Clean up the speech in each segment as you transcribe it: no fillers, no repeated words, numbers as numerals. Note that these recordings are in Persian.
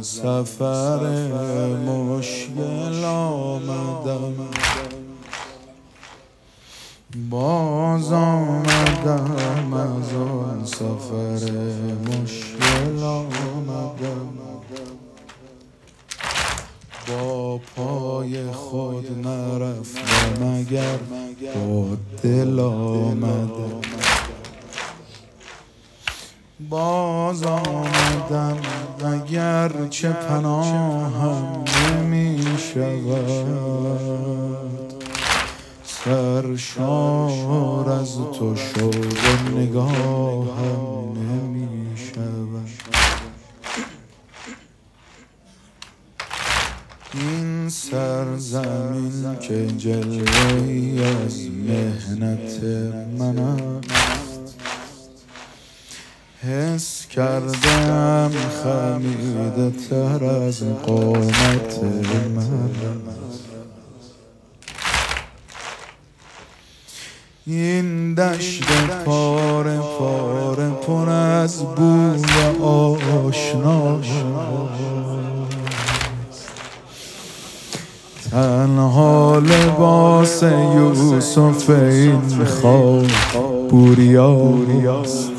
سفر مشکل آمدم، باز آمدم از آن سفر مشکل آمدم. با پای خود نرفتم اگر با دل آمدم، باز آمدم اگر چه پناهم نمی شود. سرشار از تو شوق نگاهم نمی شود. این سرزمین که جلوه‌ای از محنت من است، حس کردم خمیده تر از قامت من. این دشت پاره پاره پر از بوی آشنا، تنها لباس یوسف این خاک بوریاست.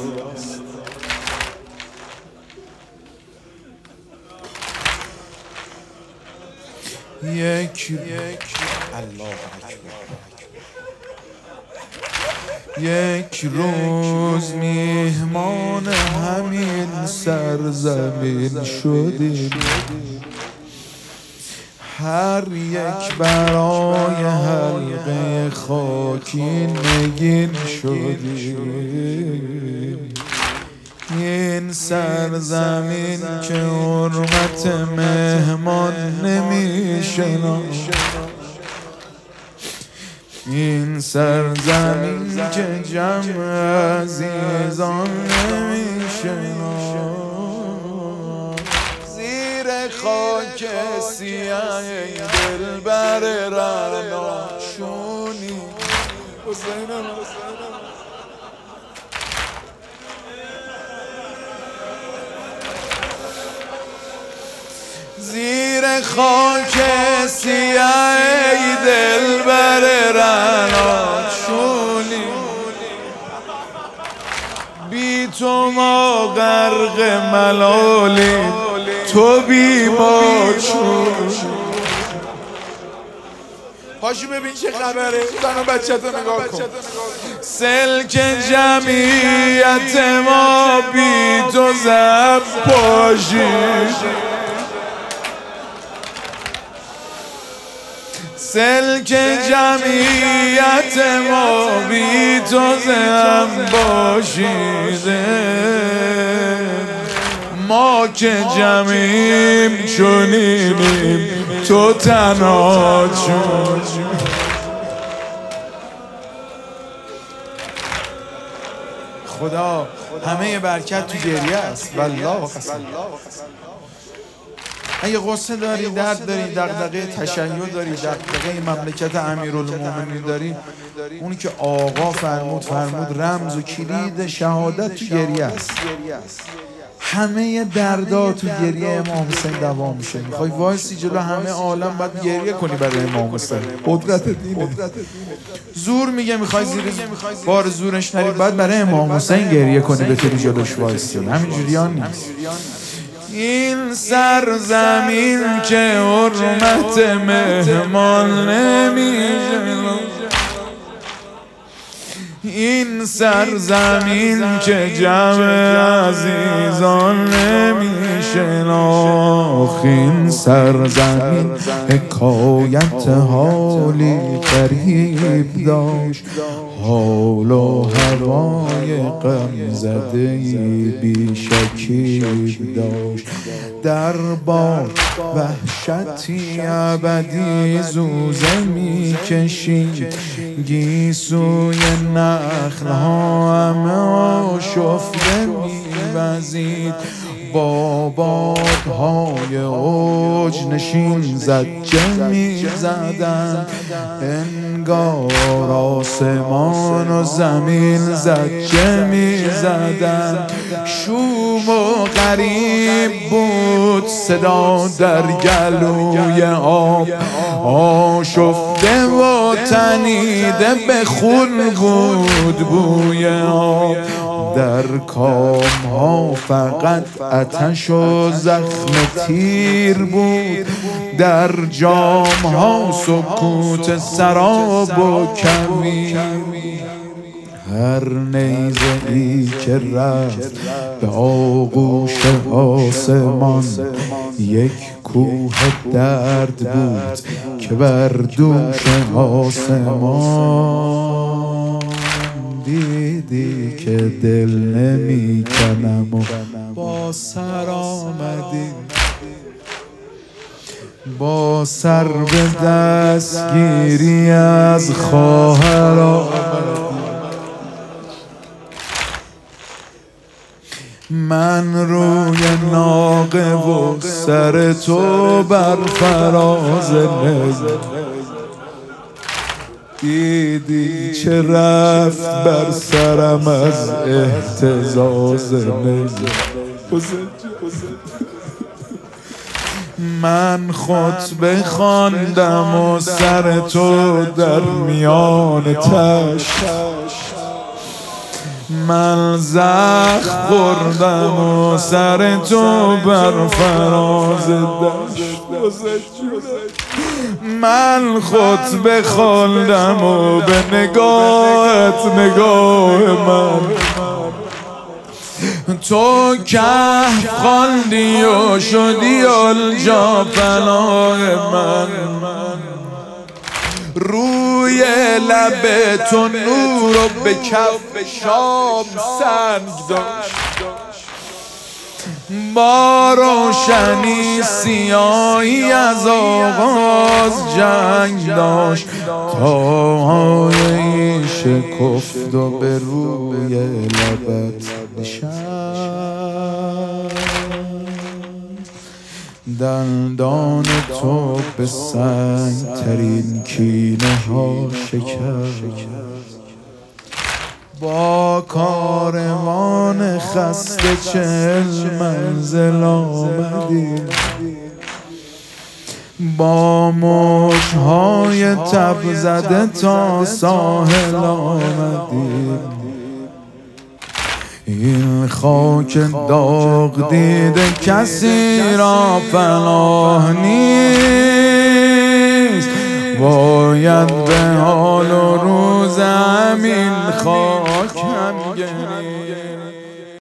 یک روز میهمان همین سرزمین شدیم، هر یک برای حلقه خاکی نگین شدیم. این سرزمین که حرمت مهمان نمی‌شناسد، این سرزمین که جمع عزیزان نمی‌شناسد. زیر خاک سیاه دلبر رعناشونی زیر خاک سیاه دلبر رعناشونی، بی تو ما غرق ملالی، تو بی ما چون. پاشو ببین چه خبره، زن و بچه تو نگاه کن. سلک جمعیت ما بی تو زب پاشی، سلک جمعیت ما بی تو زب باشیده. ما که جمعیم چونینیم تو تنها چون. خدا همه برکت تو گریه است. والله قسم. اگه غصه داری، درد داری، دغدغه تشیع داری، دغدغه مملکت امیرالمومنین داری، اونی که آقا فرمود رمز و کلید شهادت تو گریه است. همه دردا تو گریه امام حسین دوام میشه. میخوای وایسی جلو همه عالم باید گریه کنی برای امام حسین. قدرت دینه. زور میگه میخوای زیر بار زورش نری، باید برای امام حسین گریه کنی بتونی جلوش وایسی. همینجوریان نیست. این سرزمین که حرمت مهمان نمی‌شناسد، این سرزمین که جمع عزیزان نمی‌شناسد، این سرزمین حکایت حالی غریب داشت، حال و هوای غم زده‌ای بی شکیب داشت. در باد وحشتی ابدی زوزه می کشید، گیسوی نخل‌ها همه آشفته می وزید. با بادهای اوج نشین زجه می زدند، انگار آسمان و زمین زجه می زدن. شوم و غریب بود صدا در گلوی آب، آشفته و تنیده به خون بود بوی آب. در کام ها فقط آتش و زخم تیر بود، در جام ها سکوت سراب و کویر. هر نیزه ای که رفت به آغوش آسمان یک کوه درد بود که بر دوش آسمان. دیدی که دل نمی کنم و با سر آمدی، با سر به دستگیری از خواهر آمدی. من روی ناقه و سر تو بر فراز نزد. دیدی چه رفت بر سرم از اهتزاز نزد. من خطبه خواندم و سر تو در میان تشت. من زخم خوردم و سر تو بر فراز دشت. من خطبه خواندم و به نگاهت نگاه من، تو کهف خواندی و شدی الجا پناه من. روی لب تو نور و به کف شام سنگ داشت، با روشنی سیاهی از آغاز جنگ داشت، تا ای شکفت و به روی لبت نشست. دندان تو به سنگ ترین کینه ها شکست. با کاروان خسته 40 منزل آمدیم، با موج‌های تب زده تا ساحل آمدیم. این خاک داغ دیده کسی را پناه نیست، باید به حال و روز همین خاک هم گرید.